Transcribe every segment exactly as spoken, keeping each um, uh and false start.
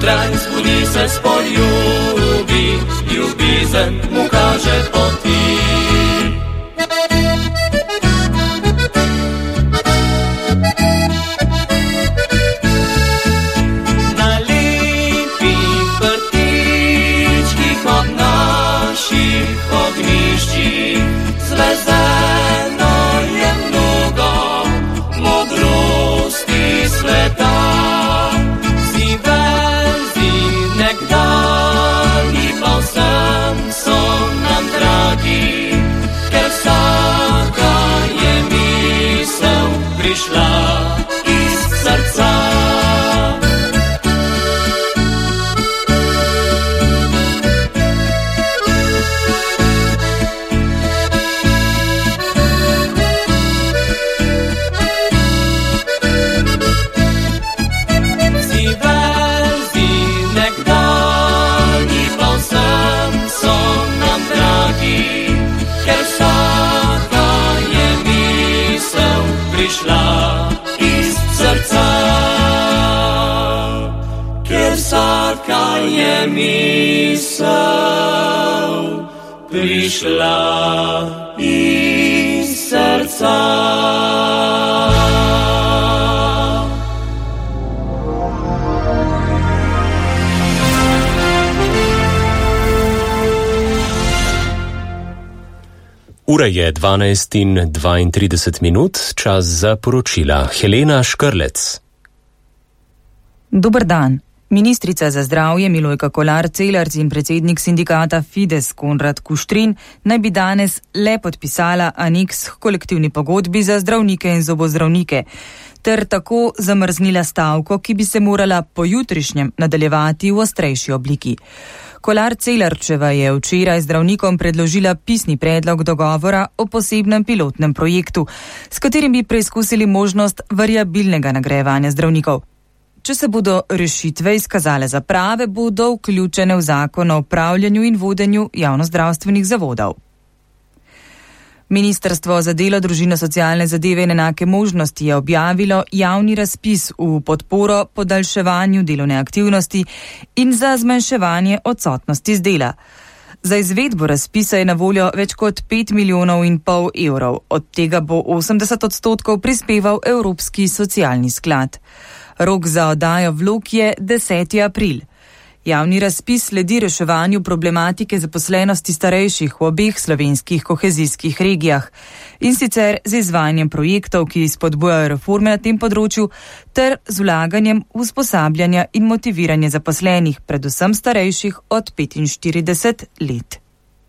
zjutraj zbudi se spoljubi, ljubezen mu kaže poti. Na lepih vrtičkih od naših ognjiščih zvezeno je mnogo modrosti sveta. Zivezi nekdanji pa vsem so nam dragi, ker vsaka je misel prišla iz srca. Vsaka je misel prišla iz srca. Ura je dvanajst in dvaintrideset minut, čas za poročila. Helena Škrlec. Dober dan. Ministrica za zdravje Milojka Kolar Celarc in predsednik sindikata Fides Konrad Kuštrin naj bi danes le podpisala aneks k kolektivni pogodbi za zdravnike in zobozdravnike, ter tako zamrznila stavko, ki bi se morala pojutrišnjem nadaljevati v ostrejši obliki. Kolar Celarčeva je včeraj zdravnikom predložila pisni predlog dogovora o posebnem pilotnem projektu, s katerim bi preizkusili možnost variabilnega nagrajevanja zdravnikov. Če se bodo rešitve izkazale za prave, bodo vključene v zakon o upravljanju in vodenju javnozdravstvenih zavodov. Ministrstvo za delo, družino, socialne zadeve in enake možnosti je objavilo javni razpis v podporo podaljševanju delovne aktivnosti in za zmanjševanje odsotnosti z dela. Za izvedbo razpisa je na voljo več kot pet milijonov in pol evrov, od tega bo osemdeset odstotkov prispeval Evropski socialni sklad. Rok za oddajo vlog je deseti april. Javni razpis sledi reševanju problematike zaposlenosti starejših v obeh slovenskih kohezijskih regijah, in sicer z izvajanjem projektov, ki spodbujajo reforme na tem področju, ter z vlaganjem usposabljanja in motiviranja zaposlenih, predvsem starejših od petinštirideset let.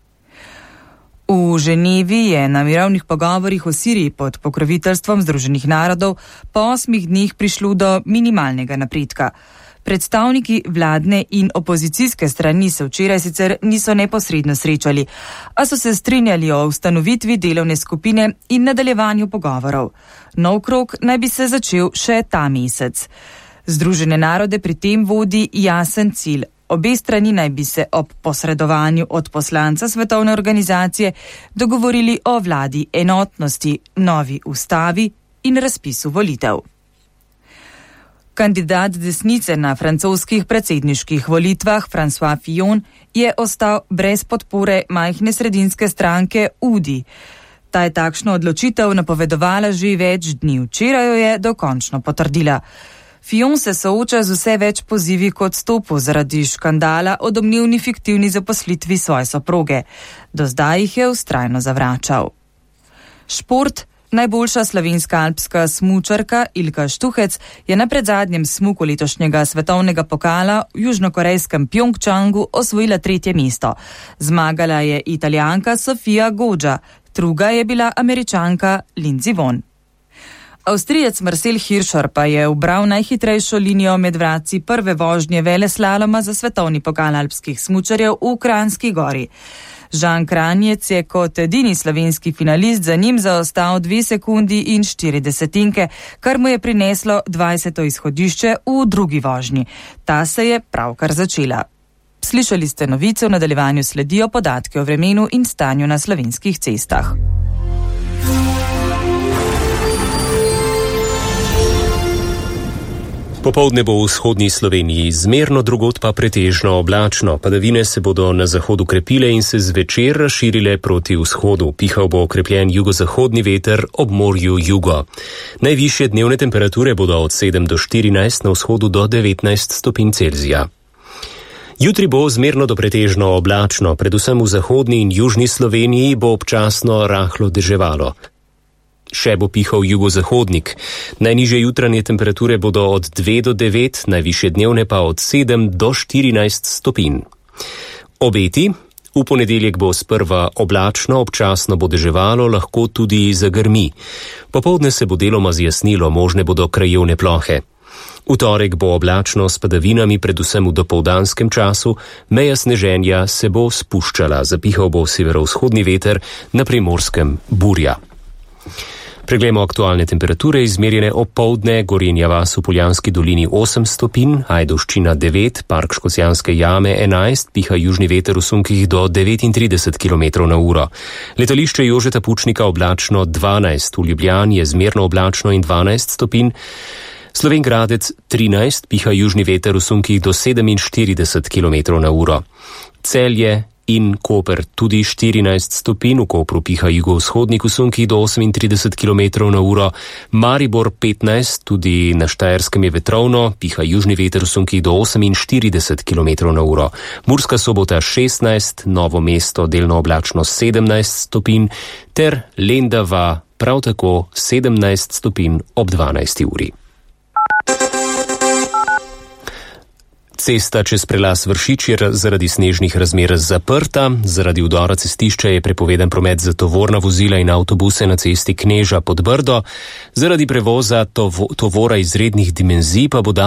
V Ženevi je na mirovnih pogovorih o Siriji pod pokroviteljstvom Združenih narodov po osmih dneh prišlo do minimalnega napredka. Predstavniki vladne in opozicijske strani se včeraj sicer niso neposredno srečali, a so se strinjali o ustanovitvi delovne skupine in nadaljevanju pogovorov. Nov krog naj bi se začel še ta mesec. Združene narode pri tem vodi jasen cilj. Obe strani naj bi se ob posredovanju od poslanca svetovne organizacije dogovorili o vladi enotnosti, novi ustavi in razpisu volitev. Kandidat desnice na francoskih predsedniških volitvah François Fillon je ostal brez podpore majhne sredinske stranke U D I. Ta je takšno odločitev napovedovala že več dni, včeraj jo je dokončno potrdila. Fillon se sooča z vse več pozivi k odstopu zaradi škandala o domnevni fiktivni zaposlitvi svoje soproge. Do zdaj jih je vztrajno zavračal. Šport. Najboljša slovenska alpska smučarka Ilka Štuhec je na predzadnjem smuku letošnjega svetovnega pokala v južnokorejskem Pjongčangu osvojila tretje mesto. Zmagala je Italijanka Sofia Goggia, druga je bila Američanka Lindsey Vonn. Avstrijec Marcel Hirscher pa je ubral najhitrejšo linijo med vratci prve vožnje veleslaloma za svetovni pokal alpskih smučarjev v Kranjski Gori. Žan Kranjec je kot edini slovenski finalist za njim zaostal dve sekundi in štiri desetinke, kar mu je prineslo dvajseto izhodišče v drugi vožnji. Ta se je pravkar začela. Slišali ste novice, v nadaljevanju sledijo podatke o vremenu in stanju na slovenskih cestah. Popoldne bo v vzhodni Sloveniji zmerno, drugod pa pretežno oblačno. Padavine se bodo na zahodu krepile in se zvečer razširile proti vzhodu. Pihal bo okrepljen jugozahodni veter ob morju jugo. Najvišje dnevne temperature bodo od sedem do štirinajst, na vzhodu do devetnajst stopinj Celzija. Jutri bo zmerno do pretežno oblačno, predvsem v zahodni in južni Sloveniji bo občasno rahlo deževalo. Še bo pihal jugozahodnik. Najnižje jutranje temperature bodo od dve do devet, najvišje dnevne pa od sedem do štirinajst stopinj. Obeti: v ponedeljek bo sprva oblačno, občasno bo deževalo, lahko tudi zagrmi. Popoldne se bo deloma zjasnilo, možne bodo krajevne plohe. V torek bo oblačno s padavinami, predvsem v dopoldanskem času, meja sneženja se bo spuščala, zapihal bo severovzhodni veter, na Primorskem burja. Preglejmo aktualne temperature, izmerjene opoldne. Gorenja vas v Poljanski dolini osem stopinj, Ajdovščina devet, Park Škocjanske jame enajst, piha južni veter v sunkih do devetintrideset kilometrov na uro. Letališče Jožeta Pučnika oblačno dvanajst, v Ljubljani je zmerno oblačno in dvanajst stopinj. Slovenj Gradec trinajst, piha južni veter v sunkih do sedeminštirideset kilometrov na uro. Celje in Koper tudi štirinajst stopinj, v Kopru piha jugovzhodnik v sunkih do osemintrideset kilometrov na uro. Maribor petnajst, tudi na Štajerskem je vetrovno, piha južni veter v sunkih do oseminštirideset kilometrov na uro. Murska Sobota šestnajst, Novo mesto delno oblačno sedemnajst stopinj ter Lendava prav tako sedemnajst stopinj ob dvanajsti uri. Cesta čez prelaz Vršič je zaradi snežnih razmer zaprta. Zaradi vdora cestišča je prepovedan promet za tovorna vozila in avtobuse na cesti Kneža pod Brdo. Zaradi prevoza tovo, tovora izrednih dimenzij pa bo